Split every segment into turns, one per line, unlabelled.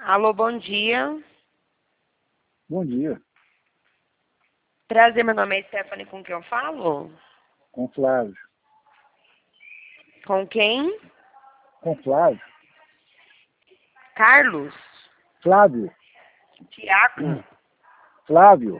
Alô, bom dia.
Bom dia,
Prazer, meu nome é Stephanie, com quem eu falo?
com Flávio.
Com quem?
Com Flávio?
Carlos?
Flávio.
Tiago?
Flávio.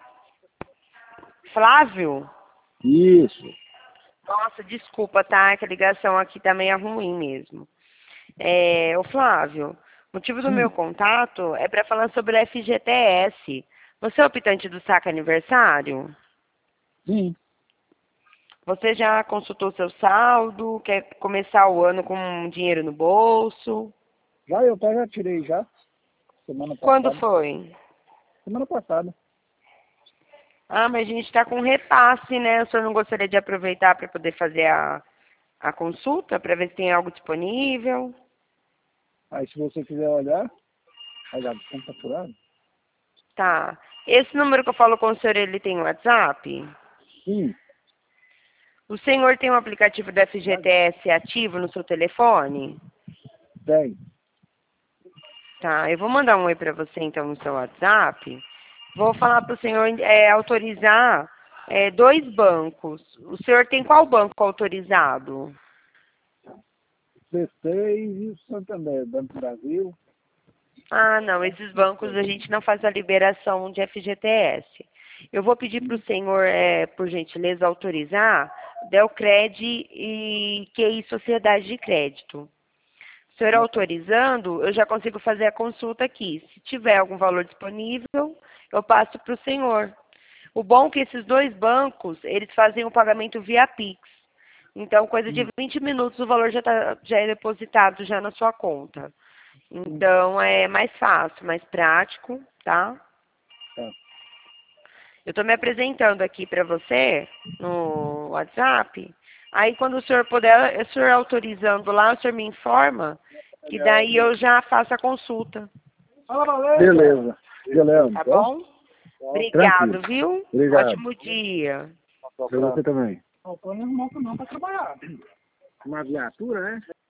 Flávio?
Isso.
Nossa, desculpa, tá? Que a ligação aqui tá meio ruim mesmo. Ô Flávio, o motivo do meu contato é para falar sobre o FGTS. Você é optante do saque aniversário?
Sim.
Você já consultou seu saldo? Quer começar o ano com dinheiro no bolso?
Já tirei já. Semana
Quando
passada.
foi?
Semana passada.
Ah, mas a gente está com repasse, né? O senhor não gostaria de aproveitar para poder fazer a consulta, para ver se tem algo disponível?
Aí se você quiser olhar, aí já como tá furado?
Tá. Esse número que eu falo com o senhor, ele tem WhatsApp?
Sim,
O senhor tem um aplicativo do FGTS ativo no seu telefone?
tem.
Tá. Eu vou mandar um oi para você, então, no seu WhatsApp. Vou falar para o senhor autorizar dois bancos. O senhor tem qual banco autorizado?
C6 e o Santander, Banco do Brasil.
Ah, não, esses bancos a gente não faz a liberação de FGTS. Eu vou pedir para o senhor, por gentileza, autorizar Delcred e QI Sociedade de Crédito. O senhor autorizando, eu já consigo fazer a consulta aqui. Se tiver algum valor disponível, eu passo para o senhor. O bom é que esses dois bancos, eles fazem o pagamento via Pix. Então, coisa de 20 minutos, o valor já é depositado já na sua conta. Então, é mais fácil, mais prático, tá?
Tá.
Eu estou me apresentando aqui para você no WhatsApp. Aí, quando o senhor puder, o senhor autorizando lá, o senhor me informa, que daí eu já faço a consulta.
Beleza. Beleza.
Tá bom? Obrigado,
Tranquilo.
viu?
Obrigado.
Ótimo dia.
Pra você também. Não, não para trabalhar. Uma viatura, né?